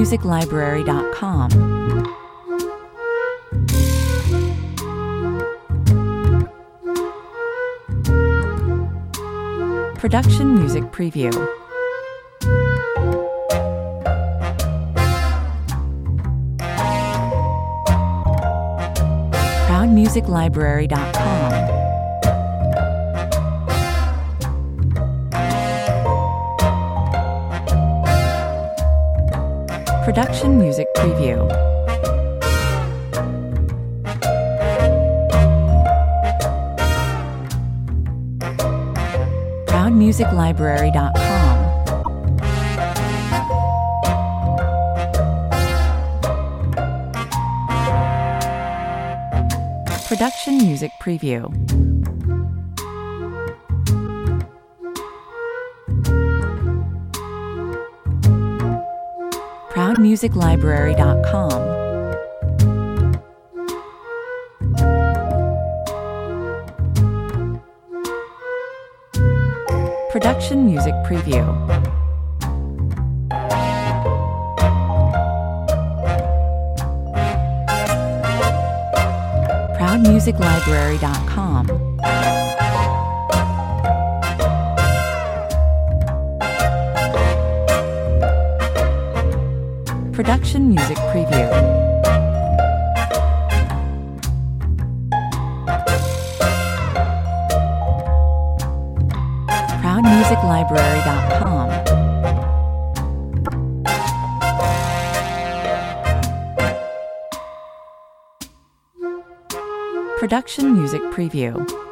ProudMusicLibrary.com. Production Music Preview. ProudMusicLibrary.com. Production Music Preview. ProudMusicLibrary.com. Production Music Preview. ProudMusicLibrary.com. Production Music Preview. ProudMusicLibrary.com. Production Music Preview. ProudMusicLibrary.com. Production Music Preview.